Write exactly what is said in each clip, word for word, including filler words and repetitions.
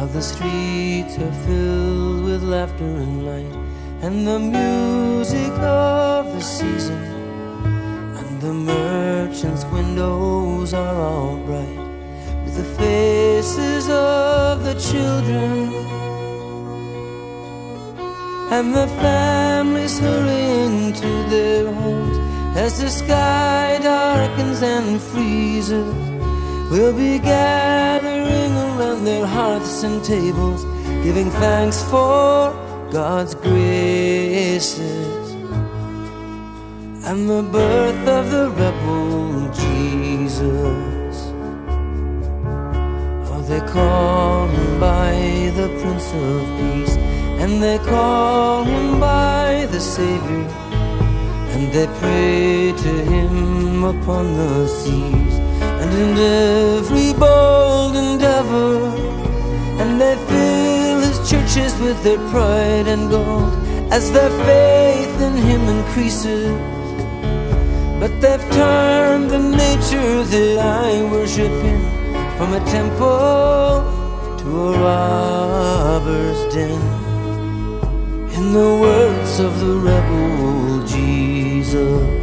while the streets are filled with laughter and light, and the music of the season, and the merchants' windows are all bright with the faces of the children, and the families hurrying to their homes. As the sky darkens and freezes, we'll be gathering around their hearths and tables, giving thanks for God's graces and the birth of the rebel Jesus. Oh, they call him by the Prince of Peace, and they call him by the Savior, and they pray to him upon the seas and in every bold endeavor, and they fill his churches with their pride and gold as their faith in him increases. But they've turned the nature that I worship in from a temple to a robber's den. In the words of the rebel Jesus,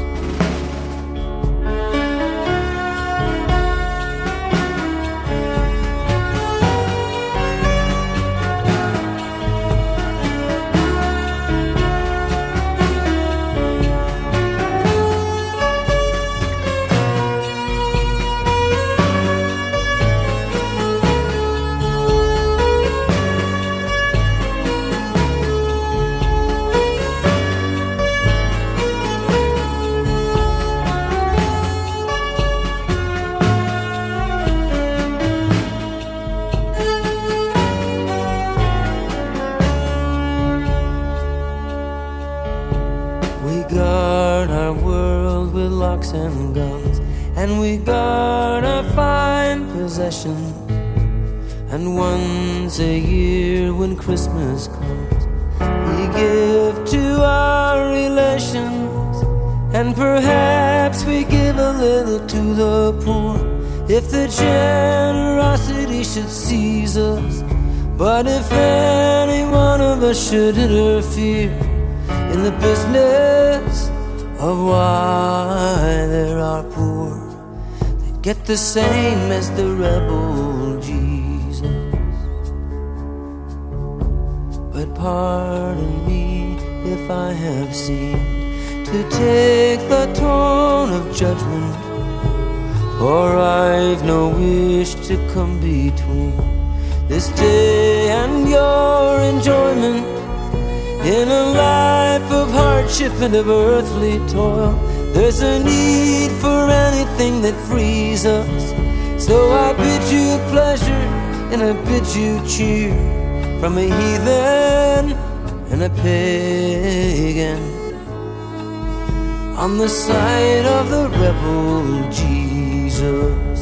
we guard our world with locks and guns, and we guard our fine possessions. And once a year when Christmas comes, we give to our relations, and perhaps we give a little to the poor if the generosity should seize us. But if any one of us should interfere in the business of why there are poor, they get the same as the rebel Jesus. But pardon me if I have seemed to take the tone of judgment, for I've no wish to come between this day and your enjoyment. In a life of hardship and of earthly toil, there's a need for anything that frees us. So I bid you pleasure and I bid you cheer from a heathen and a pagan, on the side of the rebel Jesus.